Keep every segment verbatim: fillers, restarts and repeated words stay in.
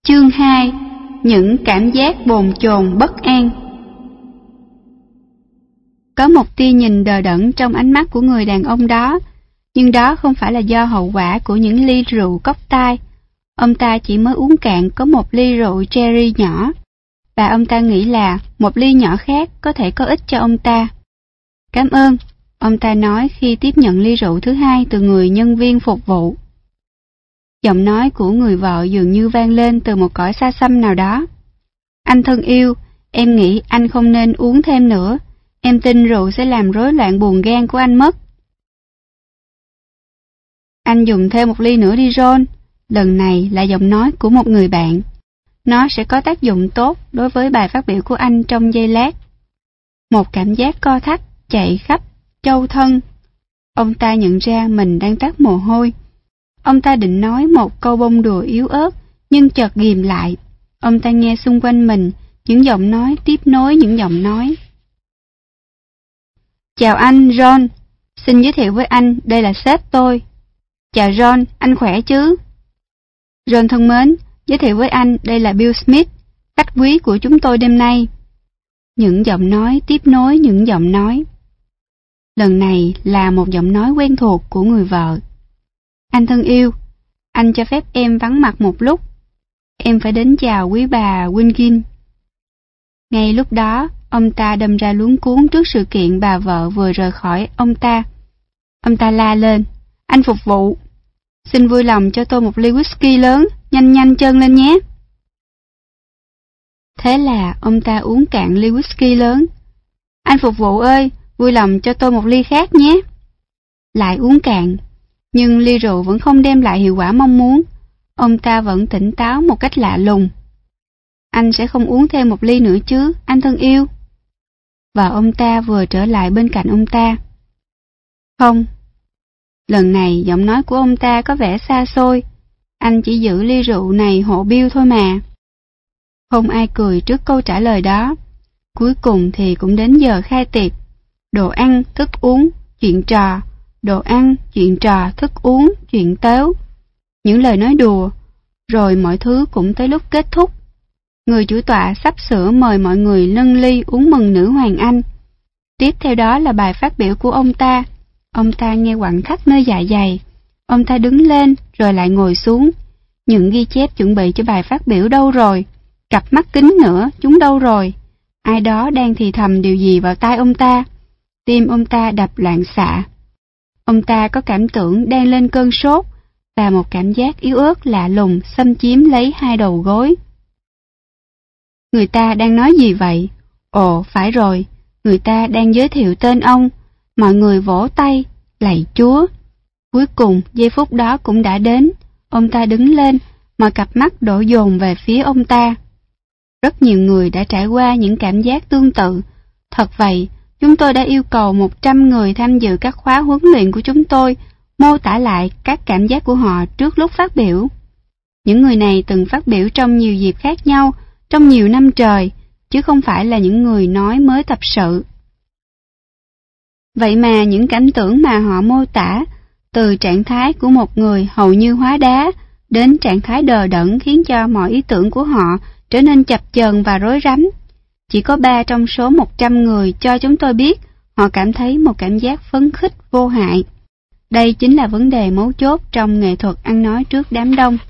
Chương hai. Những cảm giác bồn chồn bất an. Có một tia nhìn đờ đẫn trong ánh mắt của người đàn ông đó, nhưng đó không phải là do hậu quả của những ly rượu cốc tai. Ông ta chỉ mới uống cạn có một ly rượu cherry nhỏ, và ông ta nghĩ là một ly nhỏ khác có thể có ích cho ông ta. Cảm ơn, ông ta nói khi tiếp nhận ly rượu thứ hai từ người nhân viên phục vụ. Giọng nói của người vợ dường như vang lên từ một cõi xa xăm nào đó. Anh thân yêu, em nghĩ anh không nên uống thêm nữa. Em tin rượu sẽ làm rối loạn buồng gan của anh mất. Anh dùng thêm một ly nữa đi John. Lần này là giọng nói của một người bạn. Nó sẽ có tác dụng tốt đối với bài phát biểu của anh trong giây lát. Một cảm giác co thắt chạy khắp châu thân. Ông ta nhận ra mình đang toát mồ hôi. Ông ta định nói một câu bông đùa yếu ớt, nhưng chợt ghìm lại. Ông ta nghe xung quanh mình những giọng nói tiếp nối những giọng nói. Chào anh, John. Xin giới thiệu với anh, đây là sếp tôi. Chào John, anh khỏe chứ? John thân mến, giới thiệu với anh, đây là Bill Smith, khách quý của chúng tôi đêm nay. Những giọng nói tiếp nối những giọng nói. Lần này là một giọng nói quen thuộc của người vợ. Anh thân yêu, anh cho phép em vắng mặt một lúc. Em phải đến chào quý bà Wingin. Ngay lúc đó, ông ta đâm ra luống cuống trước sự kiện bà vợ vừa rời khỏi ông ta. Ông ta la lên, anh phục vụ. Xin vui lòng cho tôi một ly whisky lớn, nhanh nhanh chân lên nhé. Thế là ông ta uống cạn ly whisky lớn. Anh phục vụ ơi, vui lòng cho tôi một ly khác nhé. Lại uống cạn. Nhưng ly rượu vẫn không đem lại hiệu quả mong muốn. Ông ta vẫn tỉnh táo một cách lạ lùng. Anh sẽ không uống thêm một ly nữa chứ, anh thân yêu. Và ông ta vừa trở lại bên cạnh ông ta. Không. Lần này giọng nói của ông ta có vẻ xa xôi. Anh chỉ giữ ly rượu này hộ Bill thôi mà. Không ai cười trước câu trả lời đó. Cuối cùng thì cũng đến giờ khai tiệc. Đồ ăn, thức uống, chuyện trò. Đồ ăn, chuyện trò, thức uống, chuyện tếu. Những lời nói đùa. Rồi mọi thứ cũng tới lúc kết thúc. Người chủ tọa sắp sửa mời mọi người nâng ly uống mừng nữ hoàng Anh. Tiếp theo đó là bài phát biểu của ông ta. Ông ta nghe quặn thắt nơi dạ dày. Ông ta đứng lên rồi lại ngồi xuống. Những ghi chép chuẩn bị cho bài phát biểu đâu rồi? Cặp mắt kính nữa, chúng đâu rồi? Ai đó đang thì thầm điều gì vào tai ông ta. Tim ông ta đập loạn xạ. Ông ta có cảm tưởng đang lên cơn sốt, và một cảm giác yếu ớt lạ lùng xâm chiếm lấy hai đầu gối. Người ta đang nói gì vậy? Ồ, phải rồi, người ta đang giới thiệu tên ông. Mọi người vỗ tay, lạy Chúa. Cuối cùng, giây phút đó cũng đã đến. Ông ta đứng lên, mọi cặp mắt đổ dồn về phía ông ta. Rất nhiều người đã trải qua những cảm giác tương tự. Thật vậy, chúng tôi đã yêu cầu một trăm người tham dự các khóa huấn luyện của chúng tôi mô tả lại các cảm giác của họ trước lúc phát biểu. Những người này từng phát biểu trong nhiều dịp khác nhau, trong nhiều năm trời, chứ không phải là những người nói mới tập sự. Vậy mà những cảm tưởng mà họ mô tả, từ trạng thái của một người hầu như hóa đá, đến trạng thái đờ đẫn khiến cho mọi ý tưởng của họ trở nên chập chờn và rối rắm. Chỉ có ba trong số một trăm người cho chúng tôi biết họ cảm thấy một cảm giác phấn khích vô hại. Đây chính là vấn đề mấu chốt trong nghệ thuật ăn nói trước đám đông.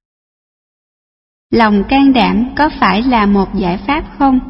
Lòng can đảm có phải là một giải pháp không?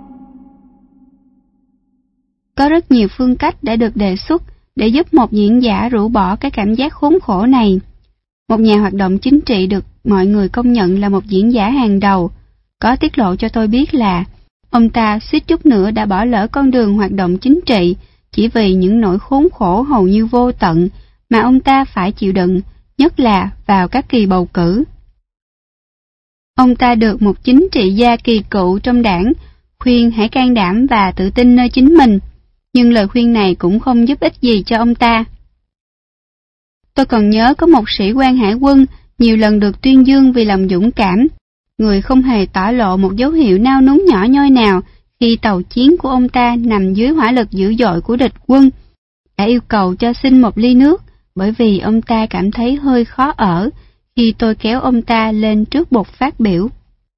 Có rất nhiều phương cách đã được đề xuất để giúp một diễn giả rũ bỏ cái cảm giác khốn khổ này. Một nhà hoạt động chính trị được mọi người công nhận là một diễn giả hàng đầu, có tiết lộ cho tôi biết là ông ta suýt chút nữa đã bỏ lỡ con đường hoạt động chính trị chỉ vì những nỗi khốn khổ hầu như vô tận mà ông ta phải chịu đựng, nhất là vào các kỳ bầu cử. Ông ta được một chính trị gia kỳ cựu trong đảng khuyên hãy can đảm và tự tin nơi chính mình, nhưng lời khuyên này cũng không giúp ích gì cho ông ta. Tôi còn nhớ có một sĩ quan hải quân nhiều lần được tuyên dương vì lòng dũng cảm. Người không hề tỏ lộ một dấu hiệu nao núng nhỏ nhoi nào khi tàu chiến của ông ta nằm dưới hỏa lực dữ dội của địch quân, đã yêu cầu cho xin một ly nước bởi vì ông ta cảm thấy hơi khó ở khi tôi kéo ông ta lên trước bục phát biểu.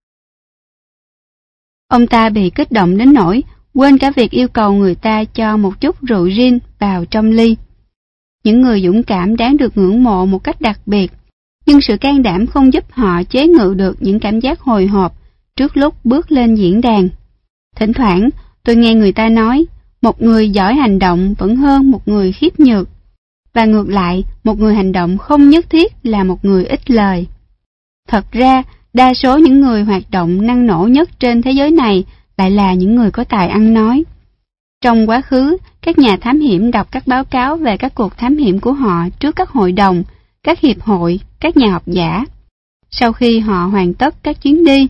Ông ta bị kích động đến nỗi quên cả việc yêu cầu người ta cho một chút rượu gin vào trong ly. Những người dũng cảm đáng được ngưỡng mộ một cách đặc biệt, nhưng sự can đảm không giúp họ chế ngự được những cảm giác hồi hộp trước lúc bước lên diễn đàn. Thỉnh thoảng, tôi nghe người ta nói, một người giỏi hành động vẫn hơn một người khiếp nhược. Và ngược lại, một người hành động không nhất thiết là một người ít lời. Thật ra, đa số những người hoạt động năng nổ nhất trên thế giới này lại là những người có tài ăn nói. Trong quá khứ, các nhà thám hiểm đọc các báo cáo về các cuộc thám hiểm của họ trước các hội đồng, các hiệp hội, các nhà học giả. Sau khi họ hoàn tất các chuyến đi,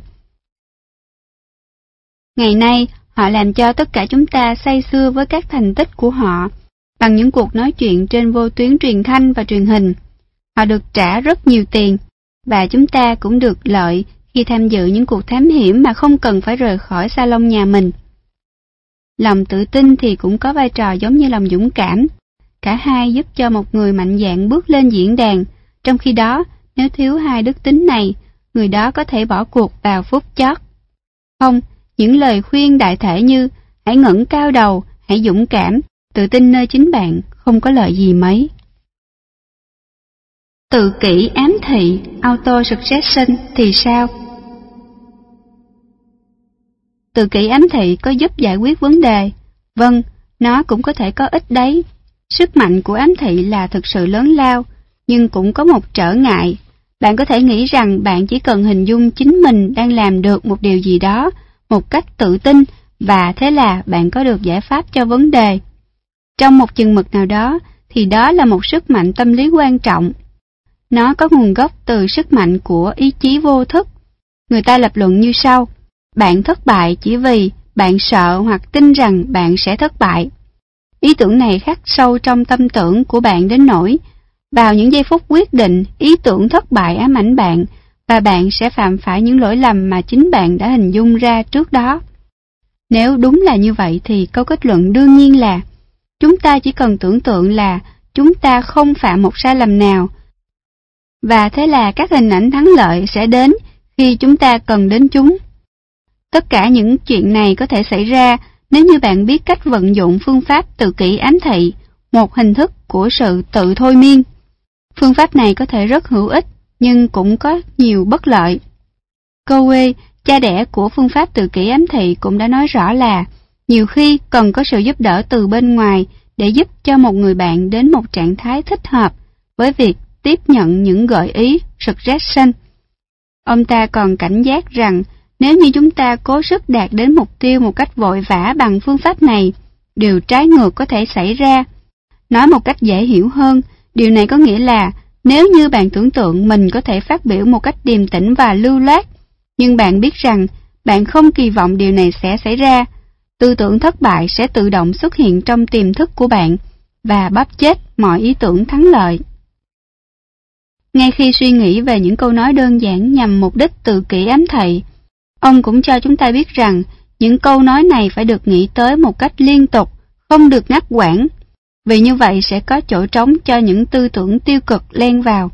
ngày nay họ làm cho tất cả chúng ta say sưa với các thành tích của họ bằng những cuộc nói chuyện trên vô tuyến truyền thanh và truyền hình. Họ được trả rất nhiều tiền, và chúng ta cũng được lợi khi tham dự những cuộc thám hiểm mà không cần phải rời khỏi salon nhà mình. Lòng tự tin thì cũng có vai trò giống như lòng dũng cảm. Cả hai giúp cho một người mạnh dạn bước lên diễn đàn, trong khi đó, nếu thiếu hai đức tính này, người đó có thể bỏ cuộc vào phút chót. Không, những lời khuyên đại thể như hãy ngẩng cao đầu, hãy dũng cảm, tự tin nơi chính bạn không có lợi gì mấy. Tự kỷ ám thị, auto-suggestion thì sao? Tự kỷ ám thị có giúp giải quyết vấn đề? Vâng, nó cũng có thể có ích đấy. Sức mạnh của ám thị là thực sự lớn lao, nhưng cũng có một trở ngại. Bạn có thể nghĩ rằng bạn chỉ cần hình dung chính mình đang làm được một điều gì đó một cách tự tin, và thế là bạn có được giải pháp cho vấn đề. Trong một chừng mực nào đó, thì đó là một sức mạnh tâm lý quan trọng. Nó có nguồn gốc từ sức mạnh của ý chí vô thức. Người ta lập luận như sau: bạn thất bại chỉ vì bạn sợ hoặc tin rằng bạn sẽ thất bại. Ý tưởng này khắc sâu trong tâm tưởng của bạn đến nỗi vào những giây phút quyết định, ý tưởng thất bại ám ảnh bạn, và bạn sẽ phạm phải những lỗi lầm mà chính bạn đã hình dung ra trước đó. Nếu đúng là như vậy thì câu kết luận đương nhiên là chúng ta chỉ cần tưởng tượng là chúng ta không phạm một sai lầm nào, và thế là các hình ảnh thắng lợi sẽ đến khi chúng ta cần đến chúng. Tất cả những chuyện này có thể xảy ra nếu như bạn biết cách vận dụng phương pháp tự kỷ ám thị, một hình thức của sự tự thôi miên. Phương pháp này có thể rất hữu ích, nhưng cũng có nhiều bất lợi. Coe, cha đẻ của phương pháp tự kỷ ám thị, cũng đã nói rõ là nhiều khi cần có sự giúp đỡ từ bên ngoài để giúp cho một người bạn đến một trạng thái thích hợp với việc tiếp nhận những gợi ý, suggestion. Ông ta còn cảnh giác rằng nếu như chúng ta cố sức đạt đến mục tiêu một cách vội vã bằng phương pháp này, điều trái ngược có thể xảy ra. Nói một cách dễ hiểu hơn, điều này có nghĩa là nếu như bạn tưởng tượng mình có thể phát biểu một cách điềm tĩnh và lưu loát, nhưng bạn biết rằng bạn không kỳ vọng điều này sẽ xảy ra, tư tưởng thất bại sẽ tự động xuất hiện trong tiềm thức của bạn và bóp chết mọi ý tưởng thắng lợi. Ngay khi suy nghĩ về những câu nói đơn giản nhằm mục đích tự kỷ ám thị, ông cũng cho chúng ta biết rằng những câu nói này phải được nghĩ tới một cách liên tục, không được ngắt quãng, vì như vậy sẽ có chỗ trống cho những tư tưởng tiêu cực len vào.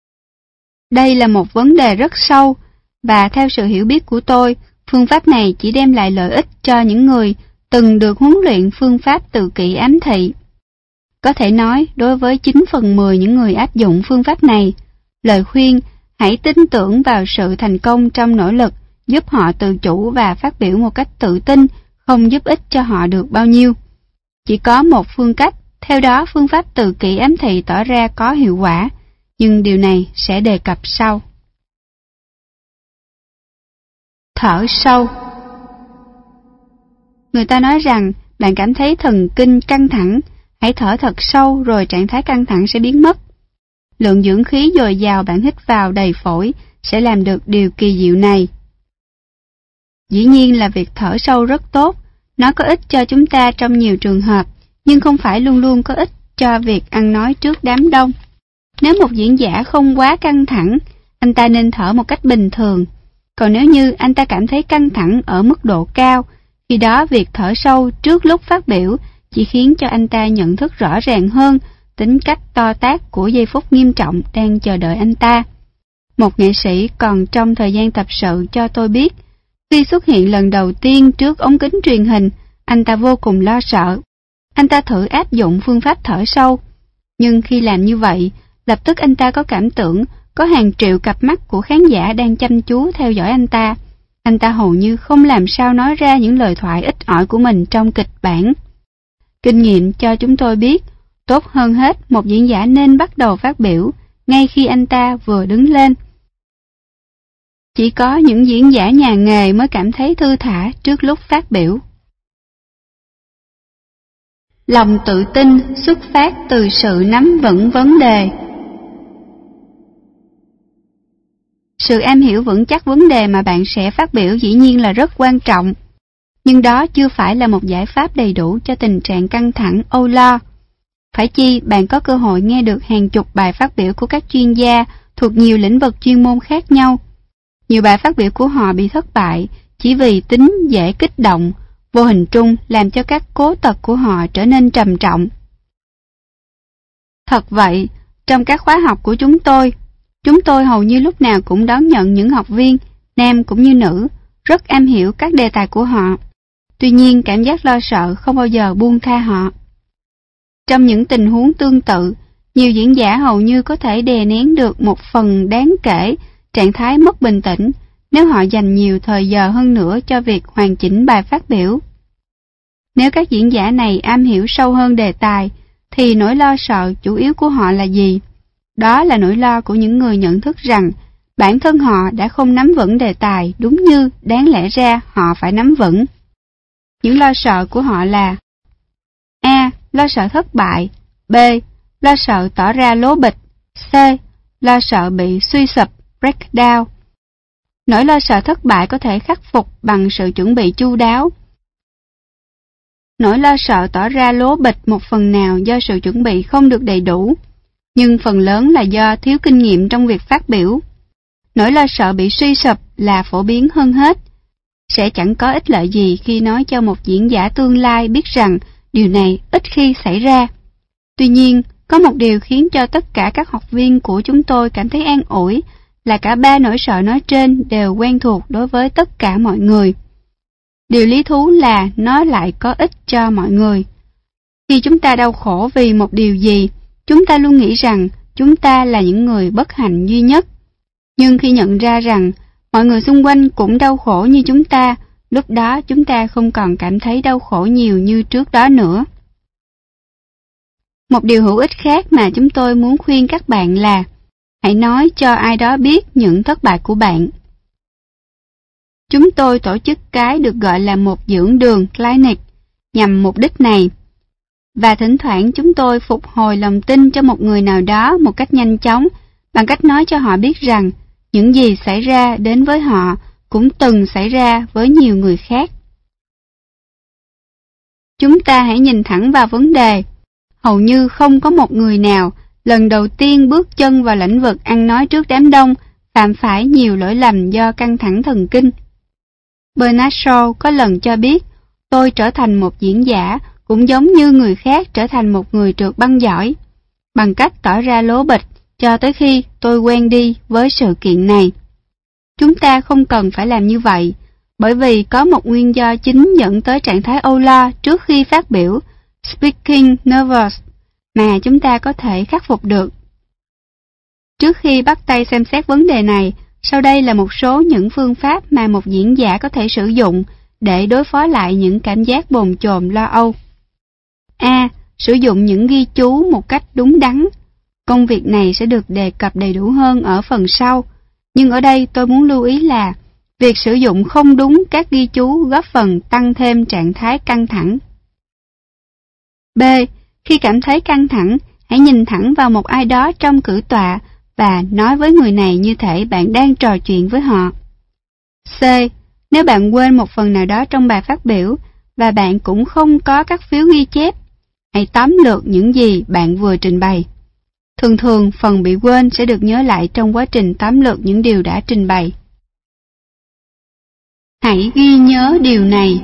Đây là một vấn đề rất sâu, và theo sự hiểu biết của tôi, phương pháp này chỉ đem lại lợi ích cho những người từng được huấn luyện phương pháp tự kỷ ám thị. Có thể nói, đối với chín phần mười những người áp dụng phương pháp này, lời khuyên hãy tin tưởng vào sự thành công trong nỗ lực giúp họ tự chủ và phát biểu một cách tự tin không giúp ích cho họ được bao nhiêu. Chỉ có một phương cách, theo đó phương pháp tự kỷ ám thị tỏ ra có hiệu quả, nhưng điều này sẽ đề cập sau. Thở sâu. Người ta nói rằng bạn cảm thấy thần kinh căng thẳng, hãy thở thật sâu rồi trạng thái căng thẳng sẽ biến mất. Lượng dưỡng khí dồi dào bạn hít vào đầy phổi sẽ làm được điều kỳ diệu này. Dĩ nhiên là việc thở sâu rất tốt, nó có ích cho chúng ta trong nhiều trường hợp, nhưng không phải luôn luôn có ích cho việc ăn nói trước đám đông. Nếu một diễn giả không quá căng thẳng, anh ta nên thở một cách bình thường. Còn nếu như anh ta cảm thấy căng thẳng ở mức độ cao, khi đó việc thở sâu trước lúc phát biểu chỉ khiến cho anh ta nhận thức rõ ràng hơn tính cách to tát của giây phút nghiêm trọng đang chờ đợi anh ta. một nghệ sĩ còn trong thời gian tập sự cho tôi biết, khi xuất hiện lần đầu tiên trước ống kính truyền hình, anh ta vô cùng lo sợ. Anh ta thử áp dụng phương pháp thở sâu, nhưng khi làm như vậy, lập tức anh ta có cảm tưởng có hàng triệu cặp mắt của khán giả đang chăm chú theo dõi anh ta. Anh ta hầu như không làm sao nói ra những lời thoại ít ỏi của mình trong kịch bản. Kinh nghiệm cho chúng tôi biết, tốt hơn hết một diễn giả nên bắt đầu phát biểu ngay khi anh ta vừa đứng lên. Chỉ có những diễn giả nhà nghề mới cảm thấy thư thả trước lúc phát biểu. Lòng tự tin xuất phát từ sự nắm vững vấn đề. Sự am hiểu vững chắc vấn đề mà bạn sẽ phát biểu dĩ nhiên là rất quan trọng, nhưng đó chưa phải là một giải pháp đầy đủ cho tình trạng căng thẳng, âu lo. Phải chi bạn có cơ hội nghe được hàng chục bài phát biểu của các chuyên gia thuộc nhiều lĩnh vực chuyên môn khác nhau. Nhiều bài phát biểu của họ bị thất bại chỉ vì tính dễ kích động, vô hình trung làm cho các cố tật của họ trở nên trầm trọng. Thật vậy, trong các khóa học của chúng tôi, chúng tôi hầu như lúc nào cũng đón nhận những học viên, nam cũng như nữ, rất am hiểu các đề tài của họ. Tuy nhiên, cảm giác lo sợ không bao giờ buông tha họ. Trong những tình huống tương tự, nhiều diễn giả hầu như có thể đè nén được một phần đáng kể trạng thái mất bình tĩnh nếu họ dành nhiều thời giờ hơn nữa cho việc hoàn chỉnh bài phát biểu. Nếu các diễn giả này am hiểu sâu hơn đề tài, thì nỗi lo sợ chủ yếu của họ là gì? Đó là nỗi lo của những người nhận thức rằng bản thân họ đã không nắm vững đề tài đúng như đáng lẽ ra họ phải nắm vững. Những lo sợ của họ là: A. Lo sợ thất bại. B. Lo sợ tỏ ra lố bịch. C. Lo sợ bị suy sụp, breakdown. Nỗi lo sợ thất bại có thể khắc phục bằng sự chuẩn bị chu đáo. Nỗi lo sợ tỏ ra lố bịch một phần nào do sự chuẩn bị không được đầy đủ, nhưng phần lớn là do thiếu kinh nghiệm trong việc phát biểu. Nỗi lo sợ bị suy sụp là phổ biến hơn hết. Sẽ chẳng có ích lợi gì khi nói cho một diễn giả tương lai biết rằng điều này ít khi xảy ra. Tuy nhiên, có một điều khiến cho tất cả các học viên của chúng tôi cảm thấy an ủi là cả ba nỗi sợ nói trên đều quen thuộc đối với tất cả mọi người. Điều lý thú là nó lại có ích cho mọi người. Khi chúng ta đau khổ vì một điều gì, chúng ta luôn nghĩ rằng chúng ta là những người bất hạnh duy nhất. Nhưng khi nhận ra rằng mọi người xung quanh cũng đau khổ như chúng ta, lúc đó chúng ta không còn cảm thấy đau khổ nhiều như trước đó nữa. Một điều hữu ích khác mà chúng tôi muốn khuyên các bạn là hãy nói cho ai đó biết những thất bại của bạn. Chúng tôi tổ chức cái được gọi là một dưỡng đường clinic nhằm mục đích này. Và thỉnh thoảng chúng tôi phục hồi lòng tin cho một người nào đó một cách nhanh chóng bằng cách nói cho họ biết rằng những gì xảy ra đến với họ cũng từng xảy ra với nhiều người khác. Chúng ta hãy nhìn thẳng vào vấn đề. Hầu như không có một người nào lần đầu tiên bước chân vào lĩnh vực ăn nói trước đám đông phạm phải nhiều lỗi lầm do căng thẳng thần kinh. Bernard Shaw có lần cho biết, tôi trở thành một diễn giả cũng giống như người khác trở thành một người trượt băng giỏi, bằng cách tỏ ra lố bịch cho tới khi tôi quen đi với sự kiện này. Chúng ta không cần phải làm như vậy, bởi vì có một nguyên do chính dẫn tới trạng thái âu lo trước khi phát biểu, speaking nervous, mà chúng ta có thể khắc phục được. Trước khi bắt tay xem xét vấn đề này, sau đây là một số những phương pháp mà một diễn giả có thể sử dụng để đối phó lại những cảm giác bồn chồn lo âu. A. Sử dụng những ghi chú một cách đúng đắn. Công việc này sẽ được đề cập đầy đủ hơn ở phần sau, nhưng ở đây tôi muốn lưu ý là việc sử dụng không đúng các ghi chú góp phần tăng thêm trạng thái căng thẳng. B. Khi cảm thấy căng thẳng, hãy nhìn thẳng vào một ai đó trong cử tọa và nói với người này như thể bạn đang trò chuyện với họ. C. Nếu bạn quên một phần nào đó trong bài phát biểu và bạn cũng không có các phiếu ghi chép, hãy tóm lược những gì bạn vừa trình bày. Thường thường, phần bị quên sẽ được nhớ lại trong quá trình tóm lược những điều đã trình bày. Hãy ghi nhớ điều này.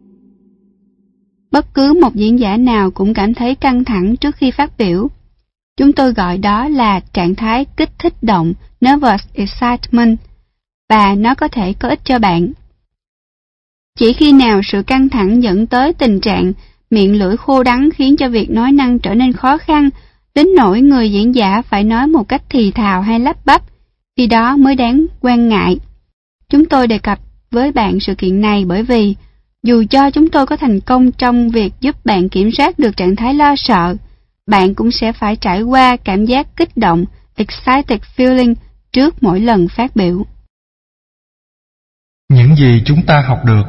Bất cứ một diễn giả nào cũng cảm thấy căng thẳng trước khi phát biểu. Chúng tôi gọi đó là trạng thái kích thích động, nervous excitement, và nó có thể có ích cho bạn. Chỉ khi nào sự căng thẳng dẫn tới tình trạng miệng lưỡi khô đắng khiến cho việc nói năng trở nên khó khăn, đến nỗi người diễn giả phải nói một cách thì thào hay lắp bắp, khi đó mới đáng quan ngại. Chúng tôi đề cập với bạn sự kiện này bởi vì, dù cho chúng tôi có thành công trong việc giúp bạn kiểm soát được trạng thái lo sợ, bạn cũng sẽ phải trải qua cảm giác kích động, excited feeling, trước mỗi lần phát biểu. Những gì chúng ta học được.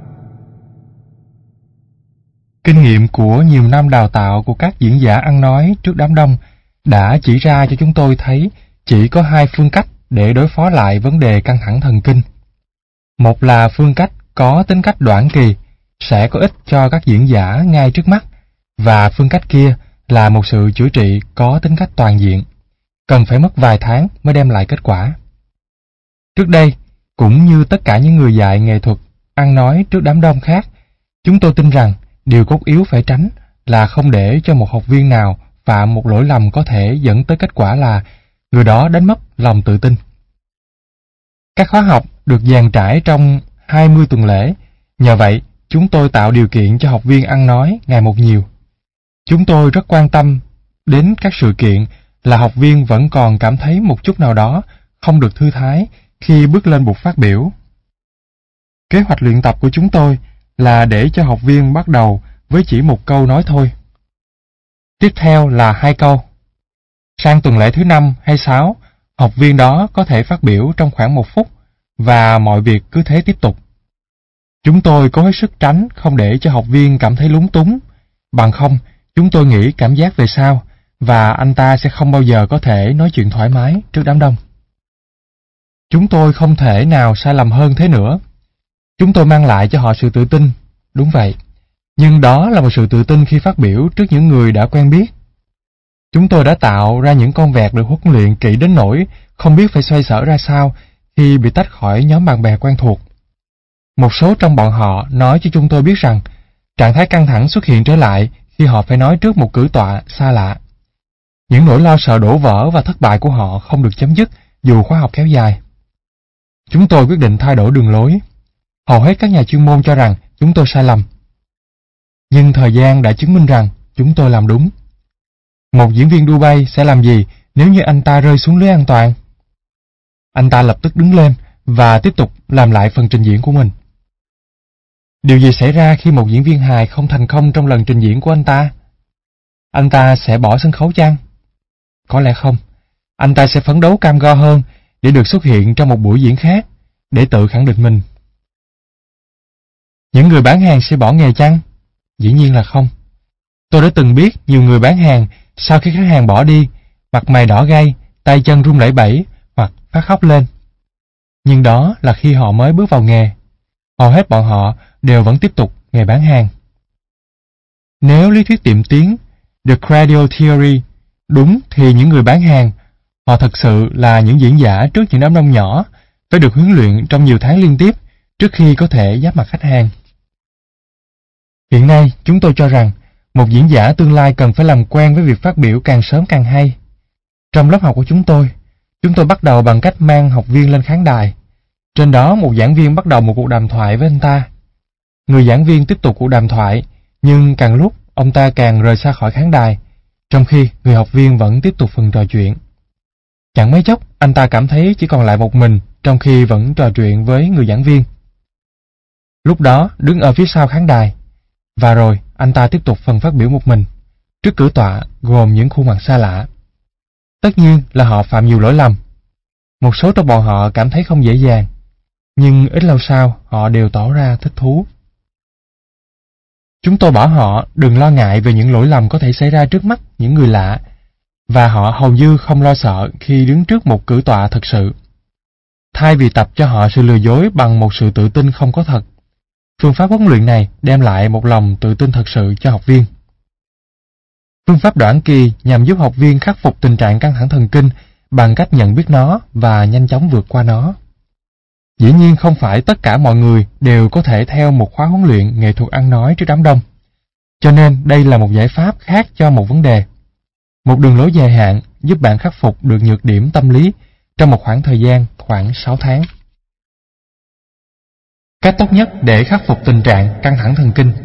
Kinh nghiệm của nhiều năm đào tạo của các diễn giả ăn nói trước đám đông đã chỉ ra cho chúng tôi thấy chỉ có hai phương cách để đối phó lại vấn đề căng thẳng thần kinh. Một là phương cách có tính cách đoạn kỳ, sẽ có ích cho các diễn giả ngay trước mắt, và phương cách kia là một sự chữa trị có tính cách toàn diện, cần phải mất vài tháng mới đem lại kết quả. Trước đây, cũng như tất cả những người dạy nghệ thuật ăn nói trước đám đông khác, chúng tôi tin rằng điều cốt yếu phải tránh là không để cho một học viên nào phạm một lỗi lầm có thể dẫn tới kết quả là người đó đánh mất lòng tự tin. Các khóa học được dàn trải trong hai mươi tuần lễ, nhờ vậy chúng tôi tạo điều kiện cho học viên ăn nói ngày một nhiều. Chúng tôi rất quan tâm đến các sự kiện là học viên vẫn còn cảm thấy một chút nào đó không được thư thái khi bước lên bục phát biểu. Kế hoạch luyện tập của chúng tôi là để cho học viên bắt đầu với chỉ một câu nói thôi. Tiếp theo là hai câu. Sang tuần lễ thứ năm hay sáu, học viên đó có thể phát biểu trong khoảng một phút và mọi việc cứ thế tiếp tục. Chúng tôi cố hết sức tránh không để cho học viên cảm thấy lúng túng, bằng không chúng tôi nghĩ cảm giác về sau và anh ta sẽ không bao giờ có thể nói chuyện thoải mái trước đám đông. Chúng tôi không thể nào sai lầm hơn thế nữa. Chúng tôi mang lại cho họ sự tự tin, đúng vậy, nhưng đó là một sự tự tin khi phát biểu trước những người đã quen biết. Chúng tôi đã tạo ra những con vẹt được huấn luyện kỹ đến nỗi không biết phải xoay sở ra sao khi bị tách khỏi nhóm bạn bè quen thuộc. Một số trong bọn họ nói cho chúng tôi biết rằng trạng thái căng thẳng xuất hiện trở lại khi họ phải nói trước một cử tọa xa lạ. Những nỗi lo sợ đổ vỡ và thất bại của họ không được chấm dứt dù khóa học kéo dài. Chúng tôi quyết định thay đổi đường lối. Hầu hết các nhà chuyên môn cho rằng chúng tôi sai lầm. Nhưng thời gian đã chứng minh rằng chúng tôi làm đúng. Một diễn viên đu bay sẽ làm gì nếu như anh ta rơi xuống lưới an toàn? Anh ta lập tức đứng lên và tiếp tục làm lại phần trình diễn của mình. Điều gì xảy ra khi một diễn viên hài không thành công trong lần trình diễn của anh ta? Anh ta sẽ bỏ sân khấu chăng? Có lẽ không. Anh ta sẽ phấn đấu cam go hơn để được xuất hiện trong một buổi diễn khác, để tự khẳng định mình. Những người bán hàng sẽ bỏ nghề chăng? Dĩ nhiên là không. Tôi đã từng biết nhiều người bán hàng sau khi khách hàng bỏ đi, mặt mày đỏ gay, tay chân run lẩy bẩy hoặc phát khóc lên. Nhưng đó là khi họ mới bước vào nghề. Hầu hết bọn họ đều vẫn tiếp tục nghề bán hàng. Nếu lý thuyết tiệm tiến, The Cradle Theory, đúng thì những người bán hàng, họ thật sự là những diễn giả trước những đám đông nhỏ, phải được huấn luyện trong nhiều tháng liên tiếp trước khi có thể giáp mặt khách hàng. Hiện nay, chúng tôi cho rằng một diễn giả tương lai cần phải làm quen với việc phát biểu càng sớm càng hay. Trong lớp học của chúng tôi, chúng tôi bắt đầu bằng cách mang học viên lên khán đài. Trên đó, một giảng viên bắt đầu một cuộc đàm thoại với anh ta. Người giảng viên tiếp tục cuộc đàm thoại, nhưng càng lúc ông ta càng rời xa khỏi khán đài, trong khi người học viên vẫn tiếp tục phần trò chuyện. Chẳng mấy chốc, anh ta cảm thấy chỉ còn lại một mình trong khi vẫn trò chuyện với người giảng viên. Lúc đó, đứng ở phía sau khán đài, và rồi anh ta tiếp tục phần phát biểu một mình, trước cử tọa gồm những khuôn mặt xa lạ. Tất nhiên là họ phạm nhiều lỗi lầm. Một số trong bọn họ cảm thấy không dễ dàng, nhưng ít lâu sau họ đều tỏ ra thích thú. Chúng tôi bảo họ đừng lo ngại về những lỗi lầm có thể xảy ra trước mắt những người lạ, và họ hầu như không lo sợ khi đứng trước một cử tọa thật sự. Thay vì tập cho họ sự lừa dối bằng một sự tự tin không có thật, phương pháp huấn luyện này đem lại một lòng tự tin thật sự cho học viên. Phương pháp đoạn kỳ nhằm giúp học viên khắc phục tình trạng căng thẳng thần kinh bằng cách nhận biết nó và nhanh chóng vượt qua nó. Dĩ nhiên không phải tất cả mọi người đều có thể theo một khóa huấn luyện nghệ thuật ăn nói trước đám đông, cho nên đây là một giải pháp khác cho một vấn đề. một đường lối dài hạn giúp bạn khắc phục được nhược điểm tâm lý trong một khoảng thời gian khoảng sáu tháng. Cách tốt nhất để khắc phục tình trạng căng thẳng thần kinh.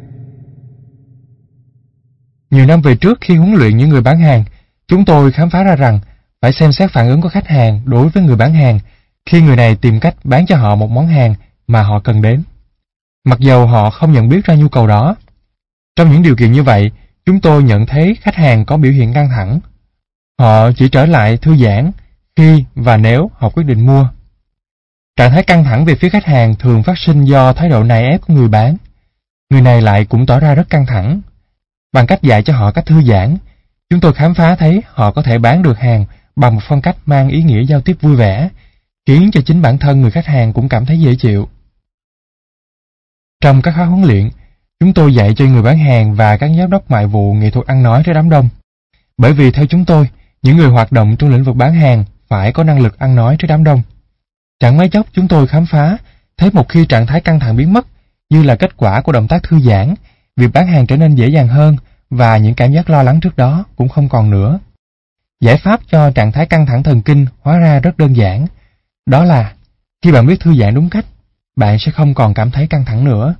Nhiều năm về trước, khi huấn luyện những người bán hàng, chúng tôi khám phá ra rằng phải xem xét phản ứng của khách hàng đối với người bán hàng khi người này tìm cách bán cho họ một món hàng mà họ cần đến, mặc dầu họ không nhận biết ra nhu cầu đó. Trong những điều kiện như vậy, chúng tôi nhận thấy khách hàng có biểu hiện căng thẳng. Họ chỉ trở lại thư giãn khi và nếu họ quyết định mua. Trạng thái căng thẳng về phía khách hàng thường phát sinh do thái độ nài ép của người bán. Người này lại cũng tỏ ra rất căng thẳng. Bằng cách dạy cho họ cách thư giãn, chúng tôi khám phá thấy họ có thể bán được hàng bằng một phong cách mang ý nghĩa giao tiếp vui vẻ, khiến cho chính bản thân người khách hàng cũng cảm thấy dễ chịu. Trong các khóa huấn luyện, chúng tôi dạy cho người bán hàng và các giám đốc ngoại vụ nghệ thuật ăn nói trước đám đông. Bởi vì theo chúng tôi, những người hoạt động trong lĩnh vực bán hàng phải có năng lực ăn nói trước đám đông. Chẳng mấy chốc chúng tôi khám phá thấy một khi trạng thái căng thẳng biến mất, như là kết quả của động tác thư giãn, việc bán hàng trở nên dễ dàng hơn và những cảm giác lo lắng trước đó cũng không còn nữa. Giải pháp cho trạng thái căng thẳng thần kinh hóa ra rất đơn giản. Đó là khi bạn biết thư giãn đúng cách, bạn sẽ không còn cảm thấy căng thẳng nữa.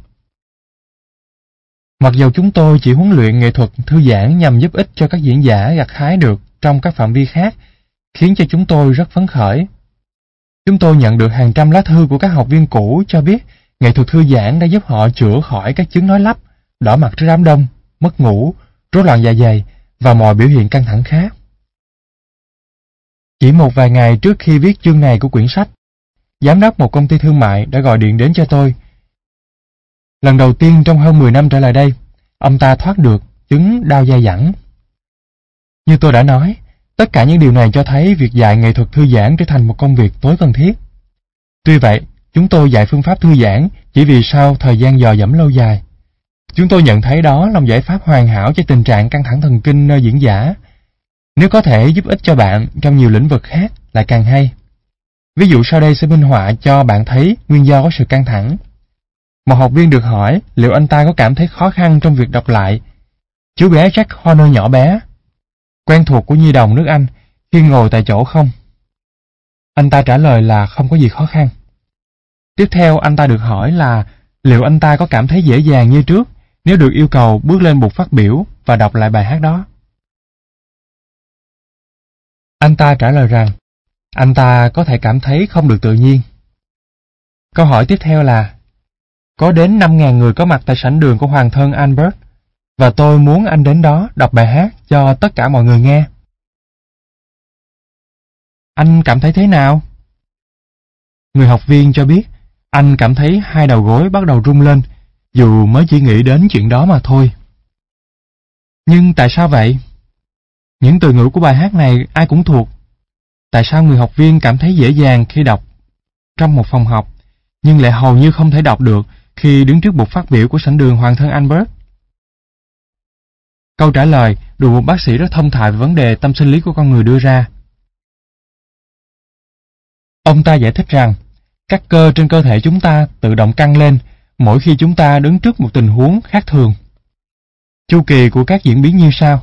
Mặc dù chúng tôi chỉ huấn luyện nghệ thuật thư giãn nhằm giúp ích cho các diễn giả gặt hái được trong các phạm vi khác, khiến cho chúng tôi rất phấn khởi. Chúng tôi nhận được hàng trăm lá thư của các học viên cũ cho biết nghệ thuật thư giãn đã giúp họ chữa khỏi các chứng nói lắp, đỏ mặt trước đám đông, mất ngủ, rối loạn dạ dày và mọi biểu hiện căng thẳng khác. Chỉ một vài ngày trước khi viết chương này của quyển sách, giám đốc một công ty thương mại đã gọi điện đến cho tôi. Lần đầu tiên trong hơn mười năm trở lại đây, ông ta thoát được chứng đau dai dẳng. Như tôi đã nói, tất cả những điều này cho thấy việc dạy nghệ thuật thư giãn trở thành một công việc tối cần thiết. Tuy vậy, chúng tôi dạy phương pháp thư giãn chỉ vì sau thời gian dò dẫm lâu dài. Chúng tôi nhận thấy đó là một giải pháp hoàn hảo cho tình trạng căng thẳng thần kinh nơi diễn giả. Nếu có thể giúp ích cho bạn trong nhiều lĩnh vực khác lại càng hay. Ví dụ sau đây sẽ minh họa cho bạn thấy nguyên do của sự căng thẳng. Một học viên được hỏi liệu anh ta có cảm thấy khó khăn trong việc đọc lại Chú bé Jack Horner nhỏ bé, quen thuộc của nhi đồng nước Anh, khi ngồi tại chỗ không? Anh ta trả lời là không có gì khó khăn. Tiếp theo anh ta được hỏi là liệu anh ta có cảm thấy dễ dàng như trước nếu được yêu cầu bước lên bục phát biểu và đọc lại bài hát đó. Anh ta trả lời rằng anh ta có thể cảm thấy không được tự nhiên. Câu hỏi tiếp theo là có đến năm nghìn người có mặt tại sảnh đường của Hoàng thân Albert và tôi muốn anh đến đó đọc bài hát cho tất cả mọi người nghe. Anh cảm thấy thế nào? Người học viên cho biết anh cảm thấy hai đầu gối bắt đầu rung lên dù mới chỉ nghĩ đến chuyện đó mà thôi. Nhưng tại sao vậy? Những từ ngữ của bài hát này ai cũng thuộc. Tại sao người học viên cảm thấy dễ dàng khi đọc trong một phòng học, nhưng lại hầu như không thể đọc được khi đứng trước bục phát biểu của sảnh đường Hoàng thân Albert? Câu trả lời được một bác sĩ rất thông thạo về vấn đề tâm sinh lý của con người đưa ra. Ông ta giải thích rằng các cơ trên cơ thể chúng ta tự động căng lên mỗi khi chúng ta đứng trước một tình huống khác thường. Chu kỳ của các diễn biến như sau.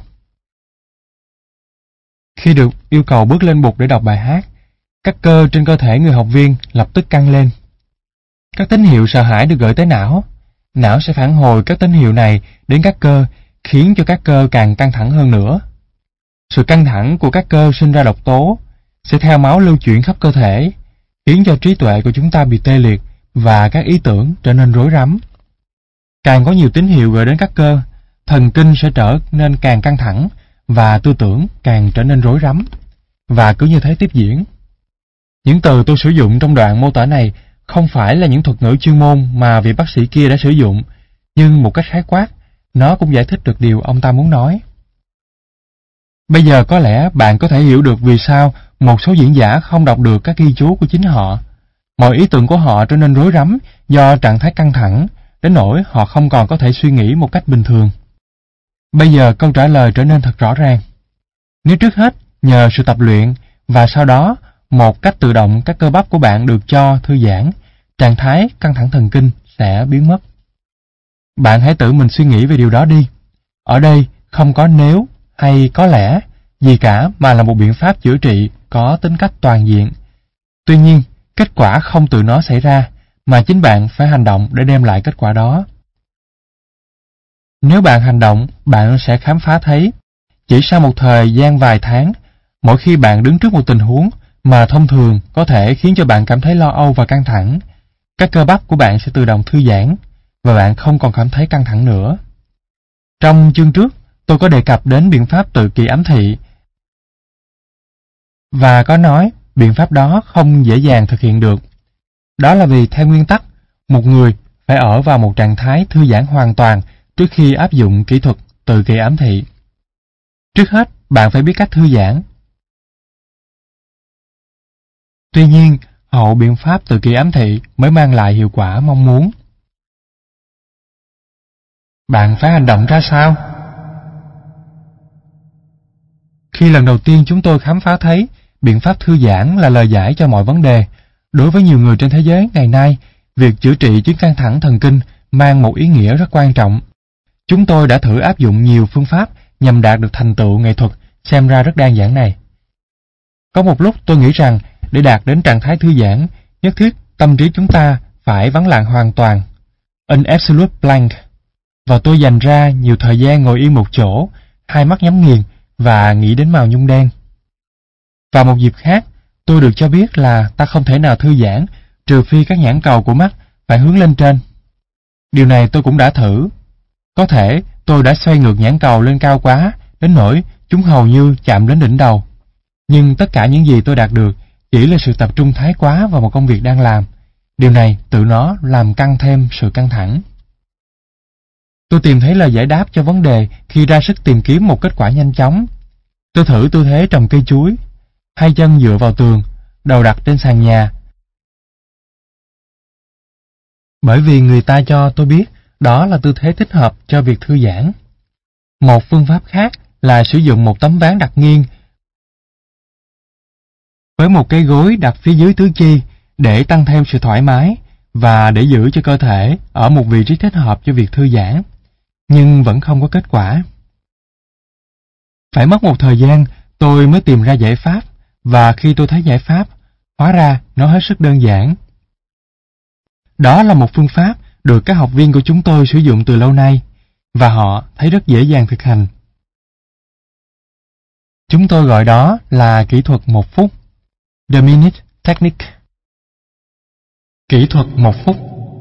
Khi được yêu cầu bước lên bục để đọc bài hát, các cơ trên cơ thể người học viên lập tức căng lên. Các tín hiệu sợ hãi được gửi tới não. Não sẽ phản hồi các tín hiệu này đến các cơ, khiến cho các cơ càng căng thẳng hơn nữa. Sự căng thẳng của các cơ sinh ra độc tố, sẽ theo máu lưu chuyển khắp cơ thể, khiến cho trí tuệ của chúng ta bị tê liệt và các ý tưởng trở nên rối rắm. Càng có nhiều tín hiệu gửi đến các cơ, thần kinh sẽ trở nên càng căng thẳng và tư tưởng càng trở nên rối rắm, và cứ như thế tiếp diễn. Những từ tôi sử dụng trong đoạn mô tả này không phải là những thuật ngữ chuyên môn mà vị bác sĩ kia đã sử dụng, nhưng một cách khái quát, nó cũng giải thích được điều ông ta muốn nói. Bây giờ có lẽ bạn có thể hiểu được vì sao một số diễn giả không đọc được các ghi chú của chính họ. Mọi ý tưởng của họ trở nên rối rắm do trạng thái căng thẳng, đến nỗi họ không còn có thể suy nghĩ một cách bình thường. Bây giờ câu trả lời trở nên thật rõ ràng. Nếu trước hết nhờ sự tập luyện và sau đó một cách tự động các cơ bắp của bạn được cho thư giãn, trạng thái căng thẳng thần kinh sẽ biến mất. Bạn hãy tự mình suy nghĩ về điều đó đi. Ở đây không có nếu hay có lẽ gì cả mà là một biện pháp chữa trị có tính cách toàn diện. Tuy nhiên, kết quả không từ nó xảy ra, mà chính bạn phải hành động để đem lại kết quả đó. Nếu bạn hành động, bạn sẽ khám phá thấy, chỉ sau một thời gian vài tháng, mỗi khi bạn đứng trước một tình huống mà thông thường có thể khiến cho bạn cảm thấy lo âu và căng thẳng, các cơ bắp của bạn sẽ tự động thư giãn, và bạn không còn cảm thấy căng thẳng nữa. Trong chương trước, tôi có đề cập đến biện pháp tự kỷ ám thị, và có nói biện pháp đó không dễ dàng thực hiện được. Đó là vì theo nguyên tắc, một người phải ở vào một trạng thái thư giãn hoàn toàn trước khi áp dụng kỹ thuật tự kỷ ám thị. Trước hết, bạn phải biết cách thư giãn. Tuy nhiên, hậu biện pháp tự kỷ ám thị mới mang lại hiệu quả mong muốn. Bạn phải hành động ra sao? Khi lần đầu tiên chúng tôi khám phá thấy biện pháp thư giãn là lời giải cho mọi vấn đề, đối với nhiều người trên thế giới ngày nay, việc chữa trị chứng căng thẳng thần kinh mang một ý nghĩa rất quan trọng. Chúng tôi đã thử áp dụng nhiều phương pháp nhằm đạt được thành tựu nghệ thuật xem ra rất đơn giản này. Có một lúc tôi nghĩ rằng để đạt đến trạng thái thư giãn, nhất thiết tâm trí chúng ta phải vắng lặng hoàn toàn, an absolute blank, và tôi dành ra nhiều thời gian ngồi yên một chỗ, hai mắt nhắm nghiền và nghĩ đến màu nhung đen. Vào một dịp khác, tôi được cho biết là ta không thể nào thư giãn trừ phi các nhãn cầu của mắt phải hướng lên trên. Điều này tôi cũng đã thử. Có thể tôi đã xoay ngược nhãn cầu lên cao quá, đến nỗi chúng hầu như chạm đến đỉnh đầu. Nhưng tất cả những gì tôi đạt được chỉ là sự tập trung thái quá vào một công việc đang làm. Điều này tự nó làm căng thêm sự căng thẳng. Tôi tìm thấy lời giải đáp cho vấn đề khi ra sức tìm kiếm một kết quả nhanh chóng. Tôi thử tư thế trồng cây chuối, hai chân dựa vào tường, đầu đặt trên sàn nhà. Bởi vì người ta cho tôi biết đó là tư thế thích hợp cho việc thư giãn. Một phương pháp khác là sử dụng một tấm ván đặt nghiêng với một cái gối đặt phía dưới tứ chi để tăng thêm sự thoải mái và để giữ cho cơ thể ở một vị trí thích hợp cho việc thư giãn, nhưng vẫn không có kết quả. Phải mất một thời gian tôi mới tìm ra giải pháp, và khi tôi thấy giải pháp, hóa ra nó hết sức đơn giản. Đó là một phương pháp được các học viên của chúng tôi sử dụng từ lâu nay, và họ thấy rất dễ dàng thực hành. Chúng tôi gọi đó là kỹ thuật một phút, The Minute Technique. Kỹ thuật một phút.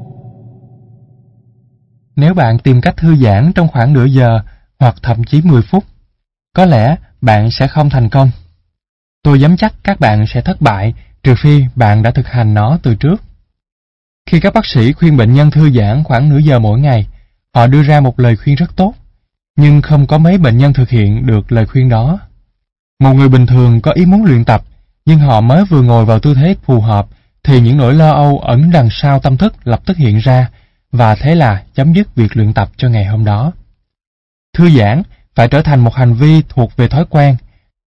Nếu bạn tìm cách thư giãn trong khoảng nửa giờ hoặc thậm chí mười phút, có lẽ bạn sẽ không thành công. Tôi dám chắc các bạn sẽ thất bại trừ phi bạn đã thực hành nó từ trước. Khi các bác sĩ khuyên bệnh nhân thư giãn khoảng nửa giờ mỗi ngày, họ đưa ra một lời khuyên rất tốt, nhưng không có mấy bệnh nhân thực hiện được lời khuyên đó. Một người bình thường có ý muốn luyện tập, nhưng họ mới vừa ngồi vào tư thế phù hợp thì những nỗi lo âu ẩn đằng sau tâm thức lập tức hiện ra, và thế là chấm dứt việc luyện tập cho ngày hôm đó. Thư giãn phải trở thành một hành vi thuộc về thói quen.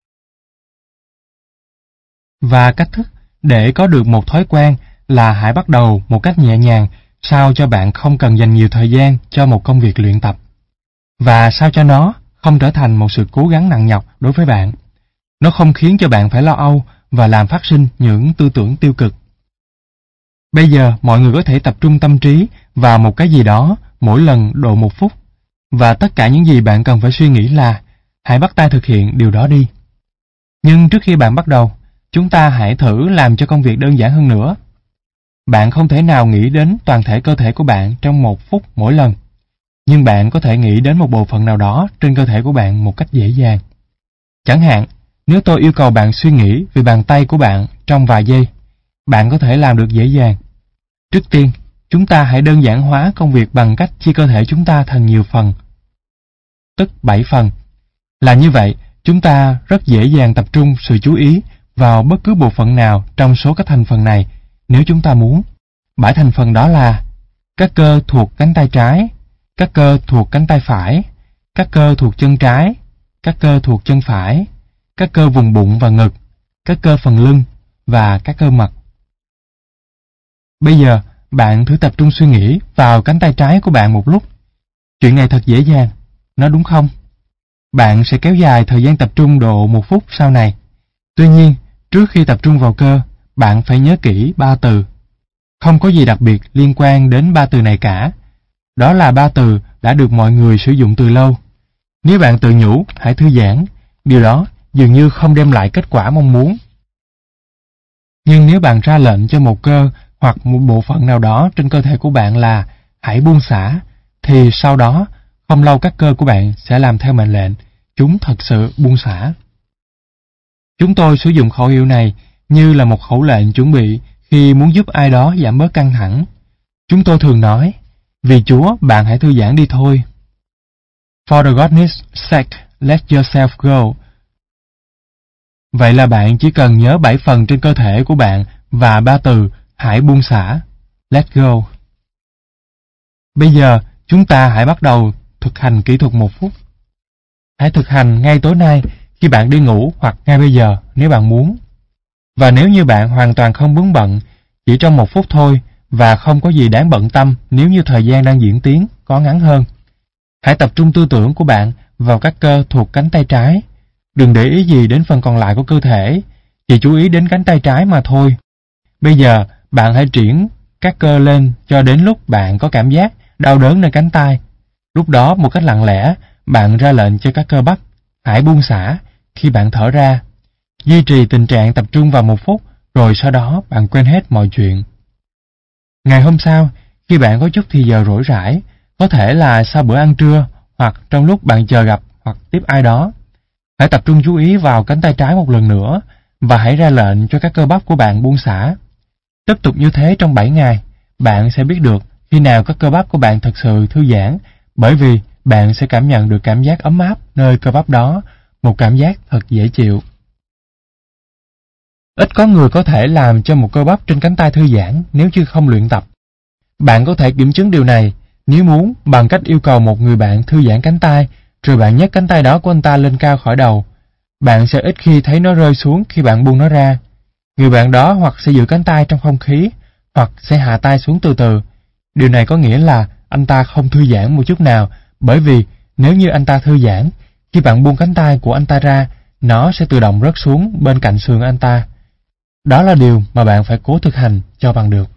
Và cách thức để có được một thói quen là hãy bắt đầu một cách nhẹ nhàng, sao cho bạn không cần dành nhiều thời gian cho một công việc luyện tập, và sao cho nó không trở thành một sự cố gắng nặng nhọc đối với bạn. Nó không khiến cho bạn phải lo âu và làm phát sinh những tư tưởng tiêu cực. Bây giờ mọi người có thể tập trung tâm trí vào một cái gì đó mỗi lần độ một phút, và tất cả những gì bạn cần phải suy nghĩ là hãy bắt tay thực hiện điều đó đi. Nhưng trước khi bạn bắt đầu, chúng ta hãy thử làm cho công việc đơn giản hơn nữa. Bạn không thể nào nghĩ đến toàn thể cơ thể của bạn trong một phút mỗi lần, nhưng bạn có thể nghĩ đến một bộ phận nào đó trên cơ thể của bạn một cách dễ dàng. Chẳng hạn, nếu tôi yêu cầu bạn suy nghĩ về bàn tay của bạn trong vài giây, bạn có thể làm được dễ dàng. Trước tiên, chúng ta hãy đơn giản hóa công việc bằng cách chia cơ thể chúng ta thành nhiều phần, tức bảy phần. Là như vậy, chúng ta rất dễ dàng tập trung sự chú ý vào bất cứ bộ phận nào trong số các thành phần này nếu chúng ta muốn. Bảy thành phần đó là các cơ thuộc cánh tay trái, các cơ thuộc cánh tay phải, các cơ thuộc chân trái, các cơ thuộc chân phải, các cơ vùng bụng và ngực, các cơ phần lưng và các cơ mặt. Bây giờ, bạn thử tập trung suy nghĩ vào cánh tay trái của bạn một lúc. Chuyện này thật dễ dàng, nói đúng không? bạn sẽ kéo dài thời gian tập trung độ một phút sau này. Tuy nhiên, trước khi tập trung vào cơ, bạn phải nhớ kỹ ba từ. Không có gì đặc biệt liên quan đến ba từ này cả. Đó là ba từ đã được mọi người sử dụng từ lâu. Nếu bạn tự nhủ, hãy thư giãn, điều đó dường như không đem lại kết quả mong muốn. Nhưng nếu bạn ra lệnh cho một cơ hoặc một bộ phận nào đó trên cơ thể của bạn là hãy buông xả, thì sau đó, không lâu các cơ của bạn sẽ làm theo mệnh lệnh, chúng thật sự buông xả. Chúng tôi sử dụng khẩu hiệu này như là một khẩu lệnh chuẩn bị khi muốn giúp ai đó giảm bớt căng thẳng. Chúng tôi thường nói, vì Chúa, bạn hãy thư giãn đi thôi. For the God's sake, let yourself go. Vậy là bạn chỉ cần nhớ bảy phần trên cơ thể của bạn và ba từ hãy buông xả, let go. Bây giờ, chúng ta hãy bắt đầu thực hành kỹ thuật một phút. Hãy thực hành ngay tối nay khi bạn đi ngủ hoặc ngay bây giờ nếu bạn muốn. Và nếu như bạn hoàn toàn không vướng bận, chỉ trong một phút thôi và không có gì đáng bận tâm nếu như thời gian đang diễn tiến có ngắn hơn. Hãy tập trung tư tưởng của bạn vào các cơ thuộc cánh tay trái. Đừng để ý gì đến phần còn lại của cơ thể, chỉ chú ý đến cánh tay trái mà thôi. Bây giờ, bạn hãy triển các cơ lên cho đến lúc bạn có cảm giác đau đớn nơi cánh tay. Lúc đó, một cách lặng lẽ, bạn ra lệnh cho các cơ bắp hãy buông xả khi bạn thở ra. Duy trì tình trạng tập trung vào một phút, rồi sau đó bạn quên hết mọi chuyện. Ngày hôm sau, khi bạn có chút thì giờ rỗi rãi, có thể là sau bữa ăn trưa hoặc trong lúc bạn chờ gặp hoặc tiếp ai đó, hãy tập trung chú ý vào cánh tay trái một lần nữa và hãy ra lệnh cho các cơ bắp của bạn buông xả. Tiếp tục như thế trong bảy ngày, bạn sẽ biết được khi nào các cơ bắp của bạn thật sự thư giãn, bởi vì bạn sẽ cảm nhận được cảm giác ấm áp nơi cơ bắp đó, một cảm giác thật dễ chịu. Ít có người có thể làm cho một cơ bắp trên cánh tay thư giãn nếu như không luyện tập. Bạn có thể kiểm chứng điều này nếu muốn bằng cách yêu cầu một người bạn thư giãn cánh tay, rồi bạn nhấc cánh tay đó của anh ta lên cao khỏi đầu. Bạn sẽ ít khi thấy nó rơi xuống khi bạn buông nó ra. Người bạn đó hoặc sẽ giữ cánh tay trong không khí, hoặc sẽ hạ tay xuống từ từ. Điều này có nghĩa là anh ta không thư giãn một chút nào, bởi vì nếu như anh ta thư giãn, khi bạn buông cánh tay của anh ta ra, nó sẽ tự động rớt xuống bên cạnh sườn anh ta. Đó là điều mà bạn phải cố thực hành cho bằng được.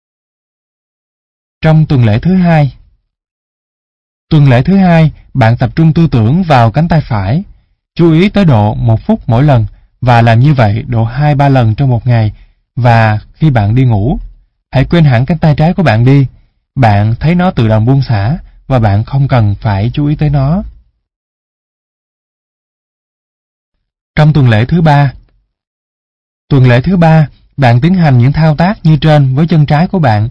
Trong tuần lễ thứ hai Tuần lễ thứ hai, bạn tập trung tư tưởng vào cánh tay phải. Chú ý tới độ một phút mỗi lần và làm như vậy độ hai ba lần trong một ngày. Và khi bạn đi ngủ, hãy quên hẳn cánh tay trái của bạn đi. Bạn thấy nó tự động buông xả và bạn không cần phải chú ý tới nó. Trong tuần lễ thứ ba Tuần lễ thứ ba, bạn tiến hành những thao tác như trên với chân trái của bạn.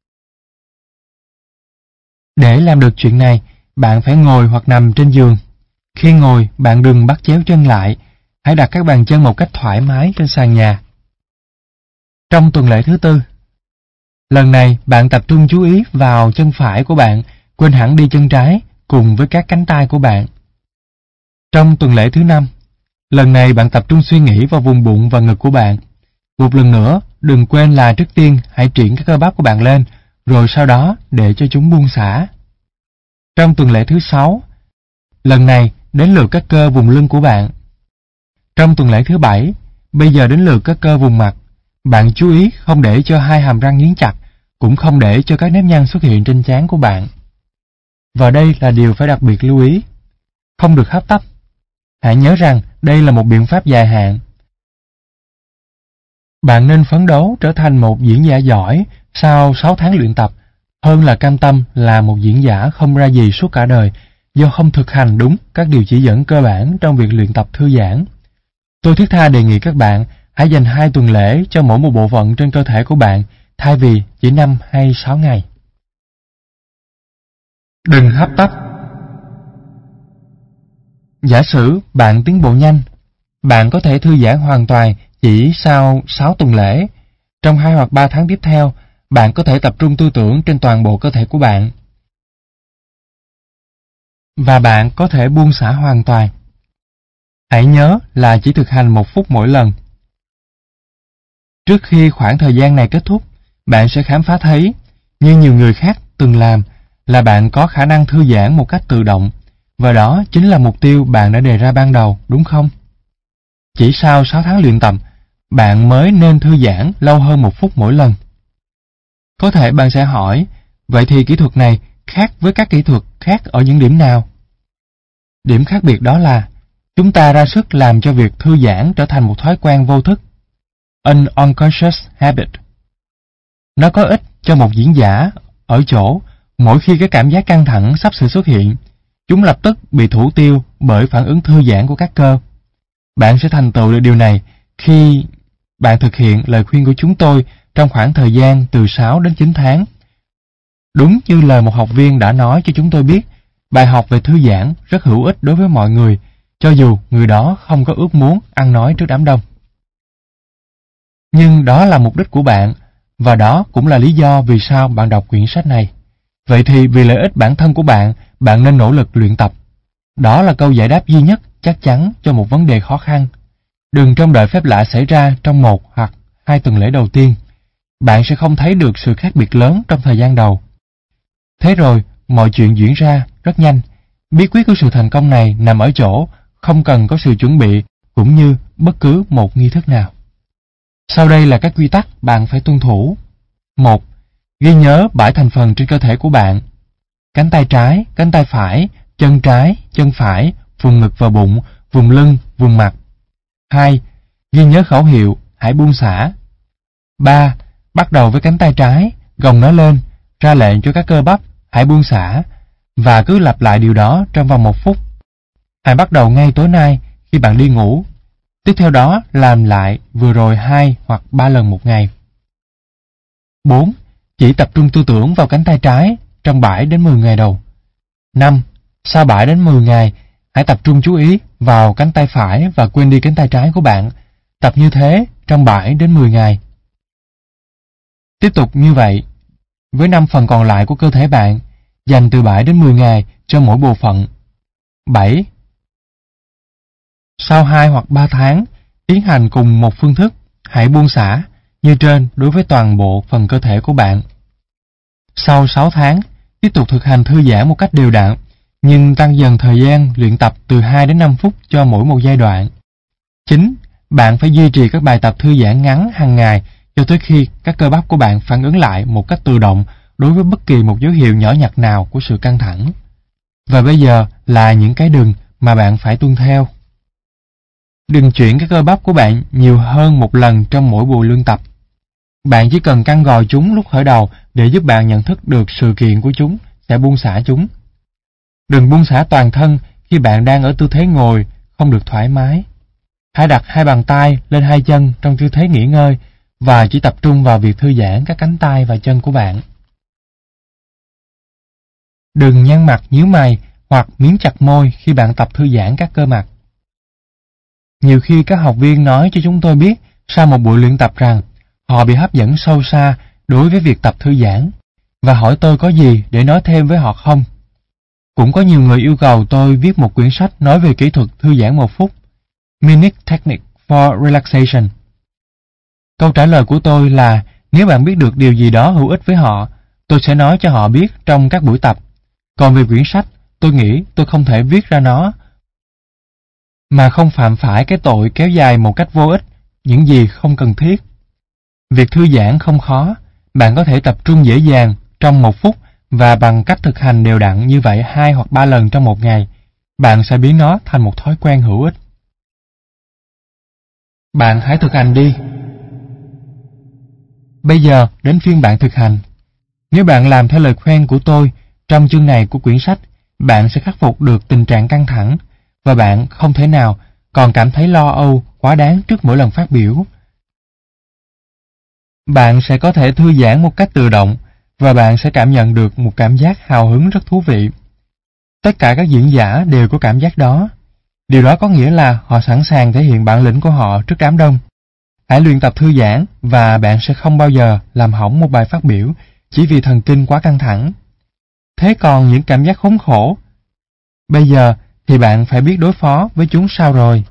Để làm được chuyện này, bạn phải ngồi hoặc nằm trên giường. Khi ngồi, bạn đừng bắt chéo chân lại. Hãy đặt các bàn chân một cách thoải mái trên sàn nhà. Trong tuần lễ thứ tư, lần này bạn tập trung chú ý vào chân phải của bạn, quên hẳn đi chân trái cùng với các cánh tay của bạn. Trong tuần lễ thứ năm, lần này bạn tập trung suy nghĩ vào vùng bụng và ngực của bạn. Một lần nữa, đừng quên là trước tiên hãy triển các cơ bắp của bạn lên, rồi sau đó để cho chúng buông xả. Trong tuần lễ thứ sáu, lần này đến lượt các cơ vùng lưng của bạn. Trong tuần lễ thứ bảy, bây giờ đến lượt các cơ vùng mặt. Bạn chú ý không để cho hai hàm răng nghiến chặt, cũng không để cho các nếp nhăn xuất hiện trên trán của bạn. Và đây là điều phải đặc biệt lưu ý. Không được hấp tấp. Hãy nhớ rằng đây là một biện pháp dài hạn. Bạn nên phấn đấu trở thành một diễn giả giỏi sau sáu tháng luyện tập, hơn là cam tâm là một diễn giả không ra gì suốt cả đời do không thực hành đúng các điều chỉ dẫn cơ bản trong việc luyện tập thư giãn. Tôi thiết tha đề nghị các bạn hãy dành hai tuần lễ cho mỗi một bộ phận trên cơ thể của bạn thay vì chỉ năm hay sáu ngày. Đừng hấp tấp. Giả sử bạn tiến bộ nhanh, bạn có thể thư giãn hoàn toàn chỉ sau sáu tuần lễ. Trong hai hoặc ba tháng tiếp theo, bạn có thể tập trung tư tưởng trên toàn bộ cơ thể của bạn. Và bạn có thể buông xả hoàn toàn. Hãy nhớ là chỉ thực hành một phút mỗi lần. Trước khi khoảng thời gian này kết thúc, bạn sẽ khám phá thấy, như nhiều người khác từng làm, là bạn có khả năng thư giãn một cách tự động, Và đó chính là mục tiêu bạn đã đề ra ban đầu, đúng không? Chỉ sau sáu tháng luyện tập, bạn mới nên thư giãn lâu hơn một phút mỗi lần. Có thể bạn sẽ hỏi, vậy thì kỹ thuật này khác với các kỹ thuật khác ở những điểm nào? Điểm khác biệt đó là, chúng ta ra sức làm cho việc thư giãn trở thành một thói quen vô thức, an unconscious habit. Nó có ích cho một diễn giả ở chỗ, mỗi khi cái cảm giác căng thẳng sắp sửa xuất hiện, chúng lập tức bị thủ tiêu bởi phản ứng thư giãn của các cơ. Bạn sẽ thành tựu được điều này khi bạn thực hiện lời khuyên của chúng tôi trong khoảng thời gian từ sáu đến chín tháng. Đúng như lời một học viên đã nói cho chúng tôi biết, bài học về thư giãn rất hữu ích đối với mọi người, cho dù người đó không có ước muốn ăn nói trước đám đông. Nhưng đó là mục đích của bạn, và đó cũng là lý do vì sao bạn đọc quyển sách này. Vậy thì vì lợi ích bản thân của bạn, bạn nên nỗ lực luyện tập. Đó là câu giải đáp duy nhất chắc chắn cho một vấn đề khó khăn. Đừng trông đợi phép lạ xảy ra trong một hoặc hai tuần lễ đầu tiên. Bạn sẽ không thấy được sự khác biệt lớn trong thời gian đầu. Thế rồi, mọi chuyện diễn ra rất nhanh. Bí quyết của sự thành công này nằm ở chỗ không cần có sự chuẩn bị cũng như bất cứ một nghi thức nào. Sau đây là các quy tắc bạn phải tuân thủ. một. Ghi nhớ bảy thành phần trên cơ thể của bạn. Cánh tay trái, cánh tay phải, chân trái, chân phải, vùng ngực và bụng, vùng lưng, vùng mặt. hai. Ghi nhớ khẩu hiệu, hãy buông xả. ba. Bắt đầu với cánh tay trái, gồng nó lên, ra lệnh cho các cơ bắp, hãy buông xả, và cứ lặp lại điều đó trong vòng một phút. Hãy bắt đầu ngay tối nay khi bạn đi ngủ. Tiếp theo đó, làm lại vừa rồi hai hoặc ba lần một ngày. bốn. Chỉ tập trung tư tưởng vào cánh tay trái trong bảy đến mười ngày đầu. năm. Sau bảy đến mười ngày, hãy tập trung chú ý vào cánh tay phải và quên đi cánh tay trái của bạn. Tập như thế trong bảy đến mười ngày. Tiếp tục như vậy với năm phần còn lại của cơ thể bạn, dành từ bảy đến mười ngày cho mỗi bộ phận. bảy. Sau hai hoặc ba tháng, tiến hành cùng một phương thức, hãy buông xả như trên đối với toàn bộ phần cơ thể của bạn. Sau sáu tháng, tiếp tục thực hành thư giãn một cách đều đặn, nhưng tăng dần thời gian luyện tập từ hai đến năm phút cho mỗi một giai đoạn. chín. Bạn phải duy trì các bài tập thư giãn ngắn hàng ngày cho tới khi các cơ bắp của bạn phản ứng lại một cách tự động đối với bất kỳ một dấu hiệu nhỏ nhặt nào của sự căng thẳng. Và bây giờ là những cái đừng mà bạn phải tuân theo. Đừng chuyển các cơ bắp của bạn nhiều hơn một lần trong mỗi buổi luyện tập. Bạn chỉ cần căng gò chúng lúc khởi đầu để giúp bạn nhận thức được sự kiện của chúng sẽ buông xả chúng. Đừng buông xả toàn thân khi bạn đang ở tư thế ngồi không được thoải mái. Hãy đặt hai bàn tay lên hai chân trong tư thế nghỉ ngơi và chỉ tập trung vào việc thư giãn các cánh tay và chân của bạn. Đừng nhăn mặt nhíu mày hoặc miếm chặt môi khi bạn tập thư giãn các cơ mặt. Nhiều khi các học viên nói cho chúng tôi biết sau một buổi luyện tập rằng họ bị hấp dẫn sâu xa đối với việc tập thư giãn và hỏi tôi có gì để nói thêm với họ không. Cũng có nhiều người yêu cầu tôi viết một quyển sách nói về kỹ thuật thư giãn một phút, Minute Technique for Relaxation. Câu trả lời của tôi là nếu bạn biết được điều gì đó hữu ích với họ, tôi sẽ nói cho họ biết trong các buổi tập. Còn về quyển sách, tôi nghĩ tôi không thể viết ra nó mà không phạm phải cái tội kéo dài một cách vô ích những gì không cần thiết. Việc thư giãn không khó, bạn có thể tập trung dễ dàng trong một phút và bằng cách thực hành đều đặn như vậy hai hoặc ba lần trong một ngày, bạn sẽ biến nó thành một thói quen hữu ích. Bạn hãy thực hành đi. Bây giờ đến phiên bạn thực hành. Nếu bạn làm theo lời khuyên của tôi trong chương này của quyển sách, bạn sẽ khắc phục được tình trạng căng thẳng và bạn không thể nào còn cảm thấy lo âu quá đáng trước mỗi lần phát biểu. Bạn sẽ có thể thư giãn một cách tự động và bạn sẽ cảm nhận được một cảm giác hào hứng rất thú vị. Tất cả các diễn giả đều có cảm giác đó. Điều đó có nghĩa là họ sẵn sàng thể hiện bản lĩnh của họ trước đám đông. Hãy luyện tập thư giãn và bạn sẽ không bao giờ làm hỏng một bài phát biểu chỉ vì thần kinh quá căng thẳng. Thế còn những cảm giác khốn khổ, bây giờ thì bạn phải biết đối phó với chúng sao rồi?